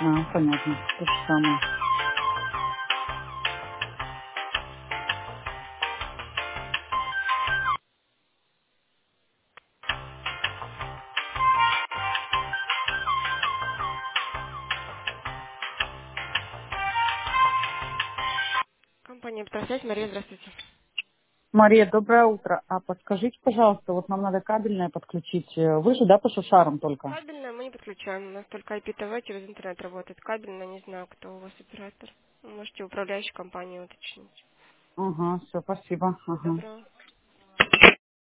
Понятно. То же самое. Компания «Электросвязь». Мария, здравствуйте. Мария, доброе утро. А подскажите, пожалуйста, вот нам надо кабельное подключить. Вы же, да, по шушарам только? Кабельное мы не подключаем. У нас только IPTV через интернет работает. Кабельное, не знаю, кто у вас оператор. Вы можете управляющей компании уточнить. Ага, все, спасибо. Всего Ага. доброго.